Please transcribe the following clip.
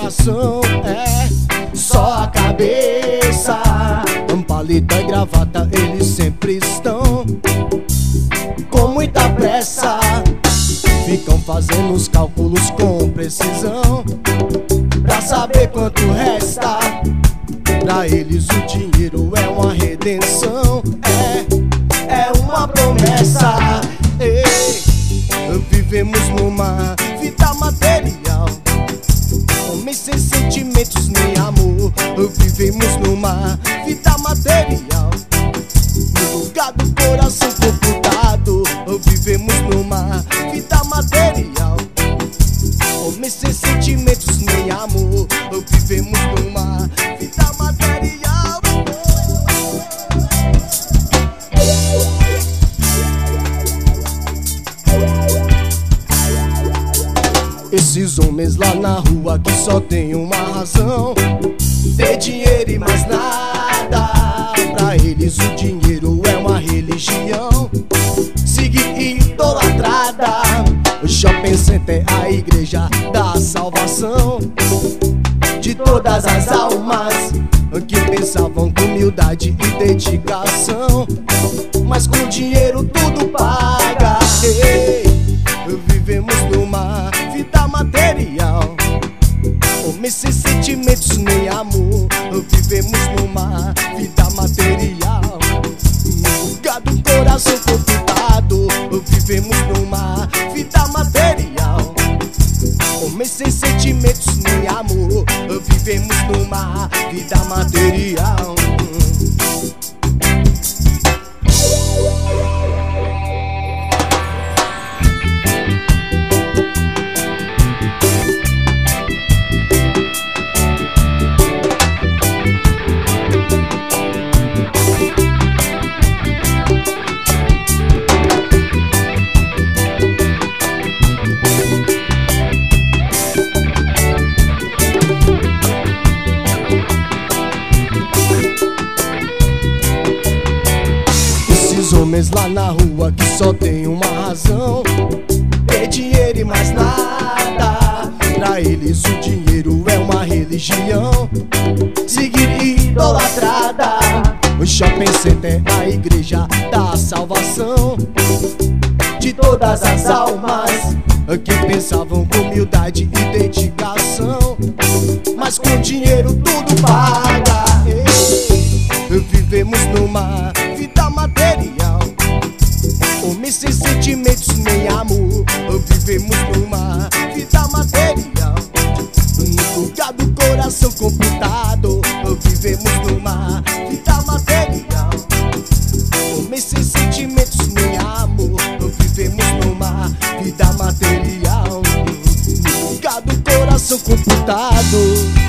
coração. É só a cabeça, paleta e gravata, eles sempre estão com muita pressa. Ficam fazendo os cálculos com precisão pra saber quanto resta. Pra eles o dinheiro é uma redenção, é uma promessa. Ei, vivemos numa vida material, homens sem sentimentos nem amor. Vivemos numa vida material, no lugar do coração computado. Vivemos numa vida material, homens sem sentimentos nem amor. Vivemos numa vida material. Esses homens lá na rua que só tem uma razão: ter dinheiro e mais nada. Pra eles o dinheiro é uma religião, seguir e idolatrada. O shopping center é a igreja da salvação de todas as almas que pensavam com humildade e dedicação, mas com dinheiro tudo paga. Ei, vivemos numa vida material, homens sem sentimentos nem amor. Vivemos numa vida material, no lugar do coração computado. Vivemos numa vida material, homens sem sentimentos nem amor. Vivemos numa vida material. Homens lá na rua que só tem uma razão: ter dinheiro e mais nada. Pra eles o dinheiro é uma religião, seguir e idolatrada. O shopping center é a igreja da salvação de todas as almas que pensavam com humildade e dedicação, mas com dinheiro tudo paga. Vivemos numa vida material, homens sem sentimentos nem amor. Vivemos numa vida material, no lugar do coração computado. Vivemos numa vida material, homens sem sentimentos nem amor. Vivemos numa vida material, no lugar do coração computado.